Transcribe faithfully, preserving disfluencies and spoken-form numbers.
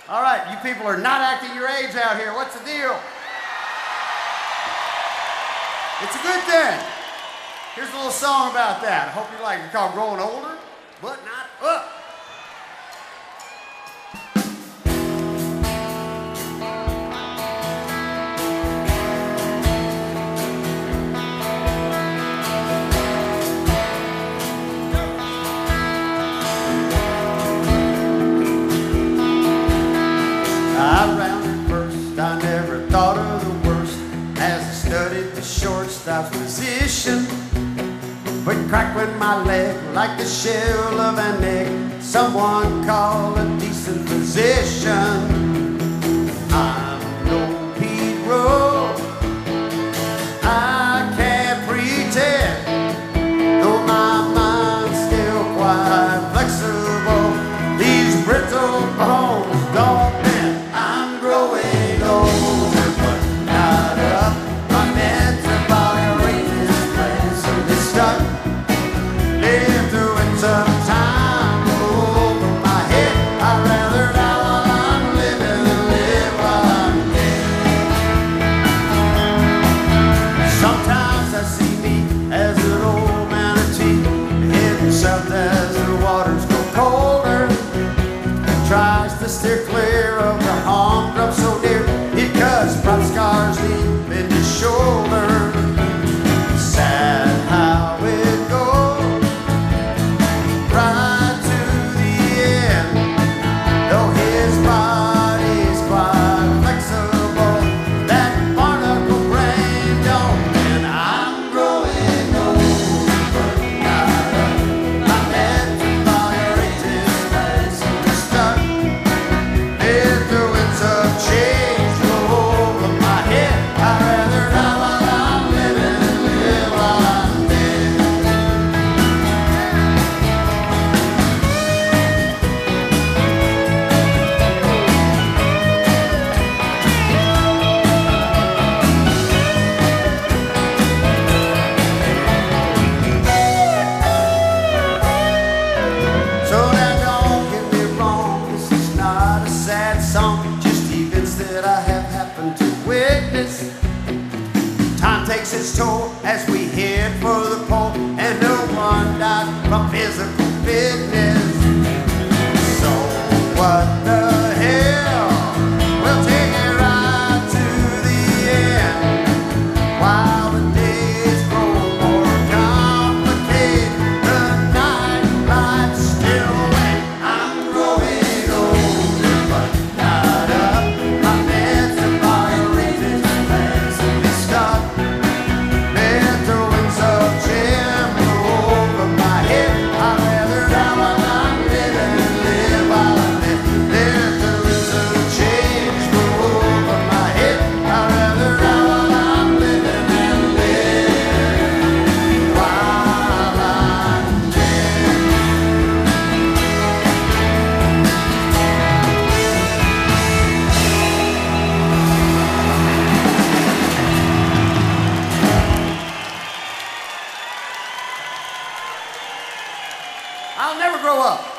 All right, you people are not acting your age out here. What's the deal? It's a good thing. Here's a little song about that. I hope you like it. It's called Growing Older, but Not Up. I rounded first, I never thought of the worst as I studied the shortstop's position. But crackling my leg like the shell of an egg, someone call a decent physician. I'm no Pete Rose, I can't pretend, though my mind's still quite flexible. These brittle bones don't bend. I'm growing older, but not up. My metabolic rate is pleasantly stuck. Live through it sometime over my head. I'd rather die while I'm living than live while I'm dead. Sometimes I see me as an old manatee heading south as the waters go colder. Tries to steer clear of the humdrum so dear, it cuts prop scars deep in his shoulder. Sad how it goes, right to the end. Though his body's quite flexible, that barnacle brain don't bend. I'm growing old, but not up. My metabolic rate is pleasantly stuck. Influence of change go over my head. I'd rather die while I'm living than live while I'm dead. So now don't get me wrong, this is not a sad song, just events that I have happened to witness. Time takes its toll as we head for the pole, and no one died from physical fitness. So what the hell? We'll take it right to the end. While the days grow more complicated, the night lights still wait. I'm growing older, but not up. My metabolic rate is pleasantly stuck. Influence of Jim over my head. I'd rather die while I'm living than live while I'm dead. Influence of change over my head. I'd rather die while I'm living than live while I'm dead. I'll never grow up.